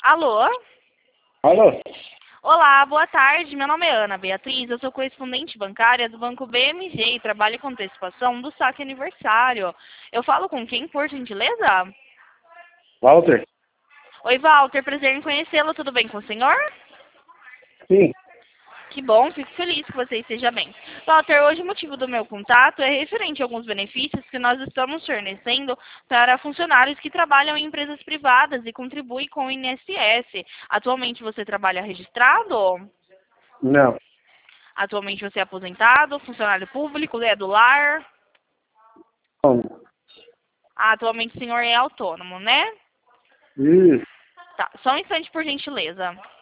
Alô? Alô? Olá, boa tarde. Meu nome é Ana Beatriz, eu sou correspondente bancária do Banco BMG e trabalho com antecipação do saque aniversário. Eu falo com quem, por gentileza? Walter? Oi, Walter, prazer em conhecê-lo. Tudo bem com o senhor? Sim. Que bom, fico feliz que você esteja bem. Walter, hoje o motivo do meu contato é referente a alguns benefícios que nós estamos fornecendo para funcionários que trabalham em empresas privadas e contribuem com o INSS. Atualmente você trabalha registrado? Não. Atualmente você é aposentado, funcionário público, é do lar? Não. Atualmente o senhor é autônomo, né? Isso. Tá, só um instante por gentileza.